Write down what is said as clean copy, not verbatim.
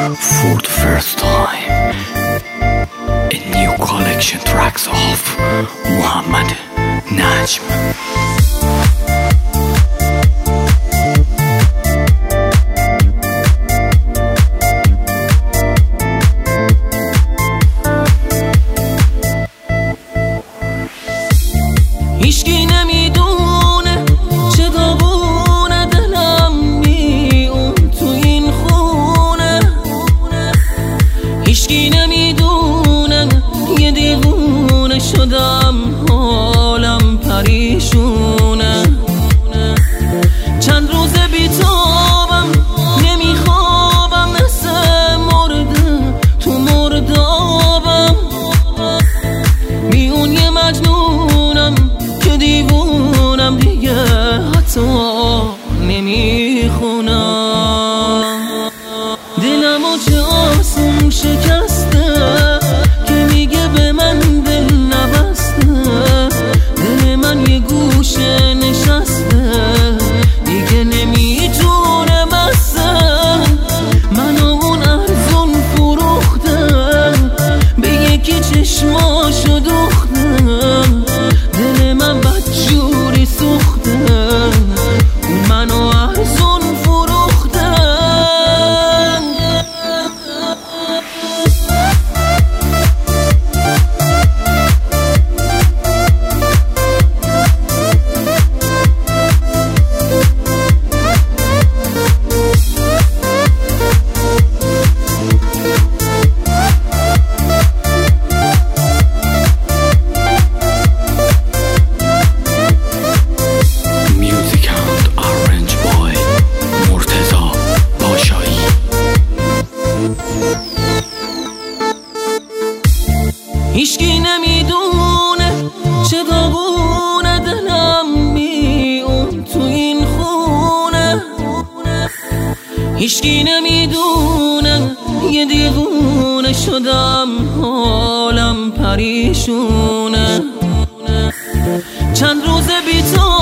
For the first time, a new collection tracks of Muhammad Najm. هیچکی نمیدونه چه داغونه دلم میون تو این خونه. هیچکی نمیدونه یه دیوونه شدم، حالم پریشونه. چند روزه بیتابم نمیخوابم، مثل مرده تو مردابم. میون یه مجنونم که دیوونم، دیگه حتی نمیخونم. دلمو چه آسون شکسته که میگه به من دل نبسته. دل من یه گوشه نشسته، دیگه نمیتونه بسته. منو اون ارزون فروخته، به یکی چشماشو دوخته. دل من بدجوری سوخته، اون منو ارزون فروخته. هیچکی نمیدونه چه داغونه دلم میون تو این خونه. هیچکی نمیدونه یه دیوونه شدم، حالم پریشونه. چند روزه بیتابم